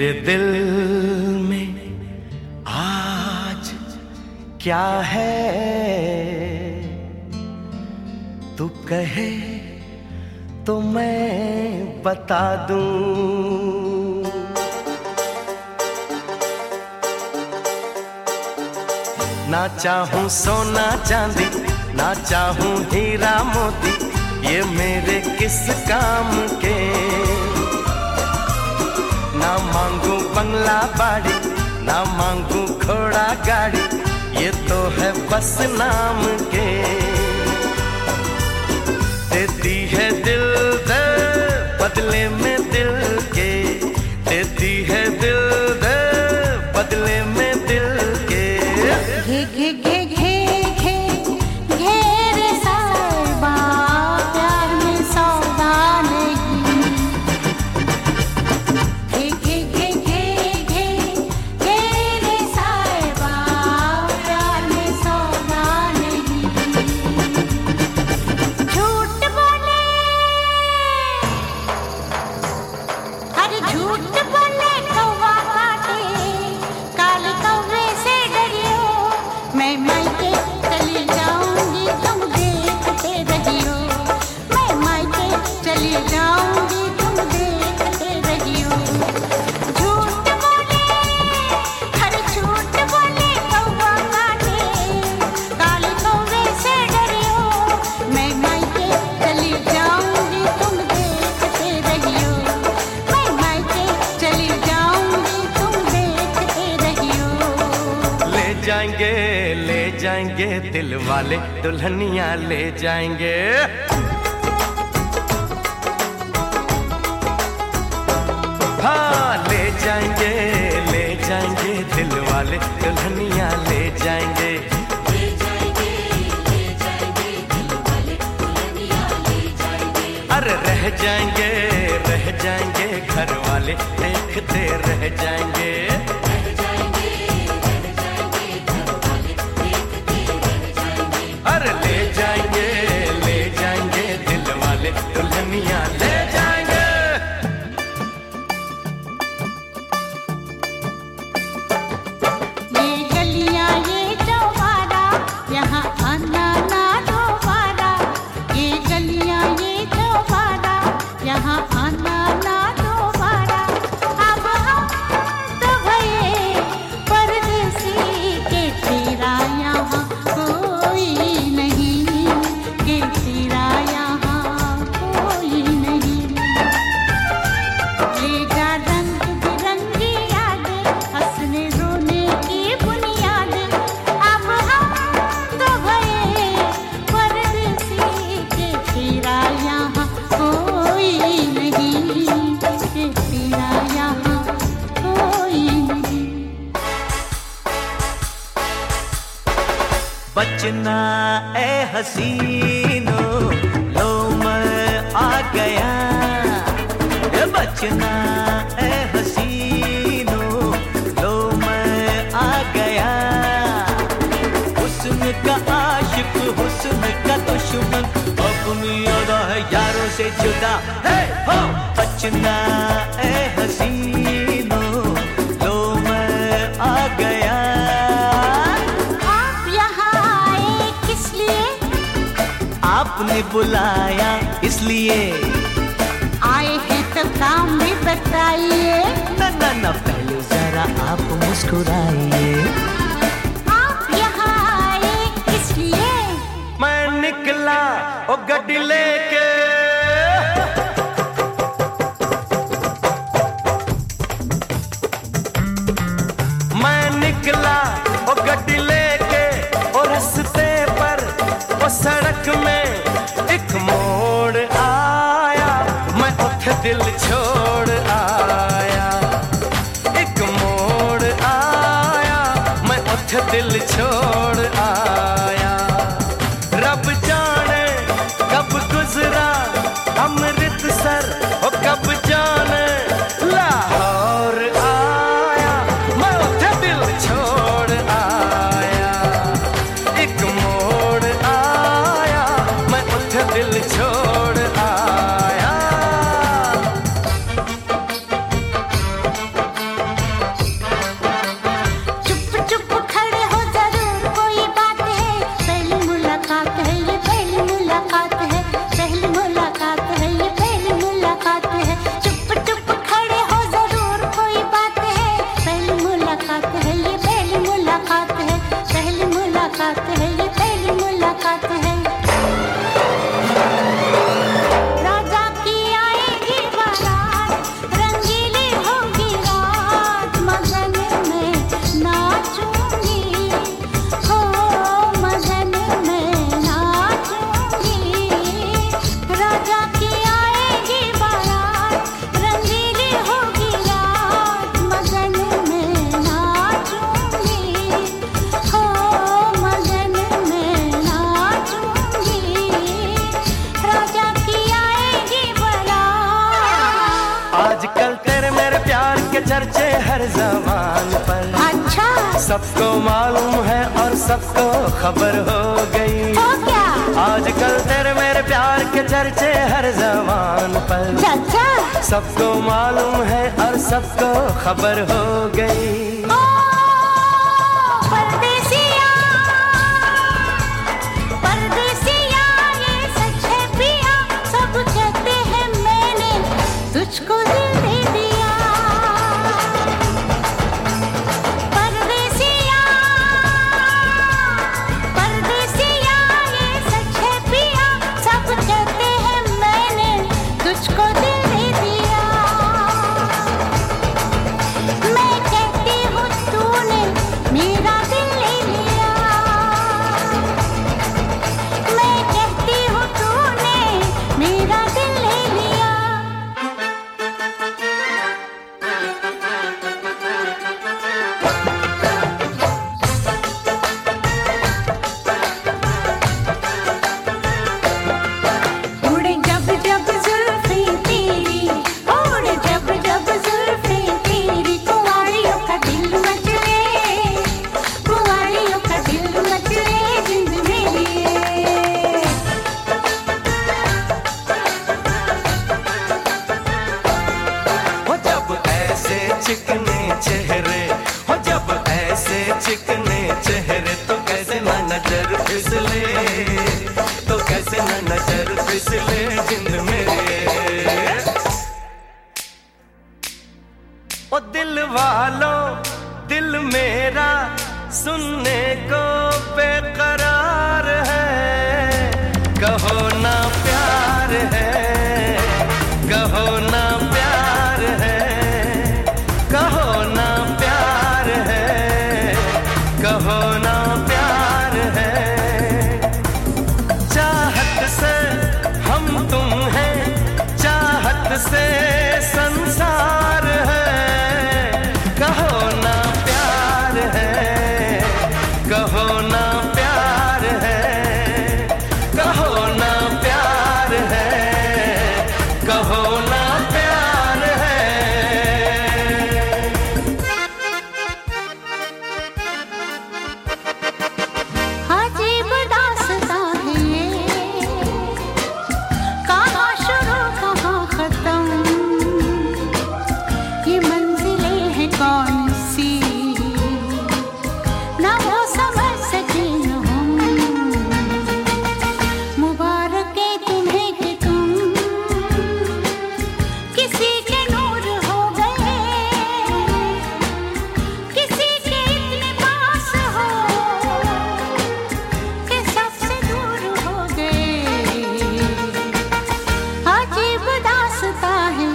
तेरे दिल में आज क्या है, तू कहे तो मैं बता दूं। ना चाहूं सोना चांदी, ना चाहूं हीरा मोती, ये मेरे किस काम के। ना मांगू बंगला बाड़ी, ना मांगू घोड़ा गाड़ी, ये तो है बस नाम के। देती है दिल दे बदले में दिल के, देती है दिल दे बदले में दिल के। घे घे घे घे घे घेरे साहिबा, प्यार में सौदा नहीं। घे घे घे घे घे घेरे साहिबा, प्यार में सौदा नहीं। झूठ बोले, अरे झूठ बोले कौवा काटे, काले कौवे से डरियो। मैं मायके चली जाऊंगी, तुम देखते रहियो। मैं मायके चली जाऊंगी, तुम देखते रहियो। झूठ बोले, हर झूठ बोले कौवा काटे, काले कौवे से डरियो। मैं मायके चली जाऊंगी, तुम देखते रहियो। मैं मायके चली जाऊंगी, तुम देखते रहियो। ले जाएंगे दिल वाले, दुल्हनिया ले जाएंगे। हाँ ले जाएंगे दिल वाले, दुल्हनिया ले जाएंगे। अरे रह जाएंगे घर वाले, देखते रह जाएंगे। अरे ले जाएंगे दिल वाले, दुल्हनिया ले जाएंगे। ये गलियां ये चौबारा, यहाँ आना ना दोबारा। ये गलियां ये चौबारा, यहाँ आना ना दोबारा। अब हम तो भये परदेसी के, तेरा यहाँ कोई नहीं, के तेरा यहाँ कोई नहीं। ले जा रंग बिरंगी यादें, हंसने रोने की बुनियादें। अब हम तो भये परदेसी के, तेरा यहाँ कोई नहीं, के तेरा यहाँ कोई नहीं। बचना ए हसीनो, लो मैं आ गया। ए बचना ए हसीनो, लो मैं आ गया। हुस्न का आशिक, हुस्न का दुश्मन, अपनी अदा है यारों से जुदा। हे हो बचना ए हसीनो, लो मैं आ गया। आप यहाँ आए किस लिए? आपने बुलाया इसलिए। आए हैं तो काम भी बताइए। ना पहले जरा आप मुस्कुराइए। आप यहाँ आए किस लिए? मैं निकला ओ गड्डी लेके, मैं निकला ओ गड्डी लेके। ओ रास्ते पर ओ सड़क में एक मोड़ आया, मैं उठ दिल छोड़ आया। एक मोड़ आया, मैं उठ दिल छोड़ आया। रब जाने कब गुजरा अमृतसर, ओ कब जाने लाहौर आया, मैं उठ दिल छोड़ आया। एक मोड़ आया, मैं उठ दिल छोड़ आया। हर ज़बान पर। अच्छा, सबको मालूम है और सबको खबर हो गई। तो क्या? आजकल तेरे मेरे प्यार के चर्चे हर ज़बान पर। चाचा, सबको मालूम है और सबको खबर हो गई। ओ परदेसिया, परदेसिया ये सच है पिया, सब कहते हैं मैंने तुझको दिल दे दिया। परदेसिया, परदेसिया ये सच है पिया, सब कहते हैं मैंने तुझको दिल दे दिया। मैं कहती हूँ तूने मेरा दिल ले लिया। मैं कहती हूँ तूने मेरा दिल ले लिया। उड़े जब जब जुल्फें तेरी, उड़े जब जब जुल्फें तेरी, कुंवारियों का दिल मचले, कुंवारियों का दिल मचले जिंद मेरी। हो जब ऐसे चिकने चेहरे, हो जब ऐसे चिकने चेहरे, तो कैसे ना नजर फिसले, तो कैसे ना नजर फिसले जिंद मेरे। ओ दिल वालों, दिल मेरा सुनने को बेकरार है। कहो ना प्यार है, कहो ना प्यार है, कहो ना प्यार है, कहो ना प्यार है। चाहत से हम तुम हैं, चाहत से संसार है। कहो ना प्यार है, कहो ना प्यार है, कहो ना प्यार है, कहो ना प्यार है। अजीब दास्तां है ये, कहाँ शुरू कहाँ खत्म, ये मंजिलें हैं कौन सी, ना वो समझ सके न हम। मुबारक है तुम्हें कि तुम किसी के नूर हो गए, किसी के इतने पास हो कि सबसे दूर हो गए। अजीब दास्तां है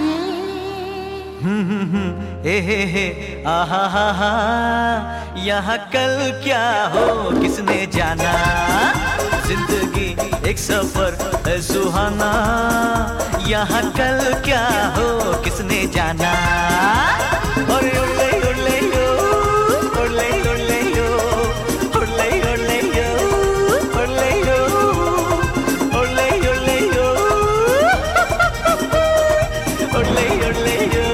ये। हे आहा हा हा, यहाँ कल क्या हो किसने जाना। जिंदगी एक सफर है सुहाना, यहाँ कल क्या हो किसने जाना। और उड़ले उड़ले यो, उड़ले उड़ले यो, उड़ले उड़ले यो, उड़ले यो, उड़ले उड़ले यो, उड़ले उड़ले यो।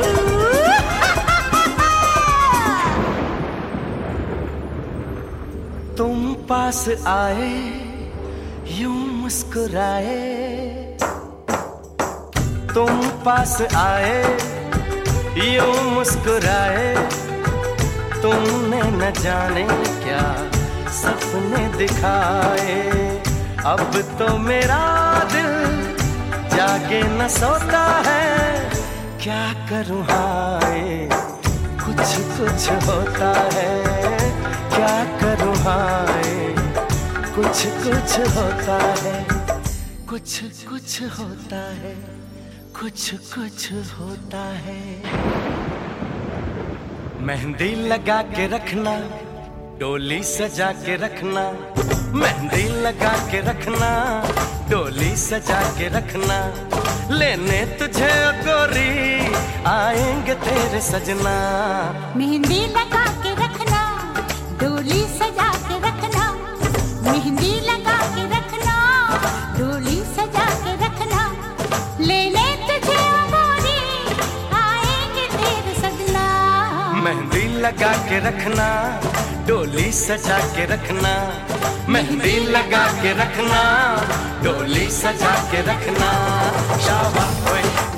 तुम पास आए यूं मुस्कुराए, तुम पास आए यूं मुस्कुराए। तुमने न जाने क्या सपने दिखाए। अब तो मेरा दिल जागे न सोता है, क्या करूँ हाय कुछ कुछ होता है। क्या करूँ हाय कुछ कुछ होता है, कुछ कुछ होता है, कुछ कुछ होता है। मेहंदी लगा के रखना, डोली सजा के रखना। मेहंदी लगा के रखना, डोली सजा के रखना। लेने तुझे गोरी आएंगे तेरे सजना। मेहंदी लगा के रखना, डोली सजा के रखना। मेहंदी लगा के रखना, डोली सजा के रखना। लेने तुझे गोरी आएंगे तेरे सजना। लगा के रखना, डोली सजा के रखना, मेहंदी लगा के रखना, डोली सजा के रखना। शाबाश ओए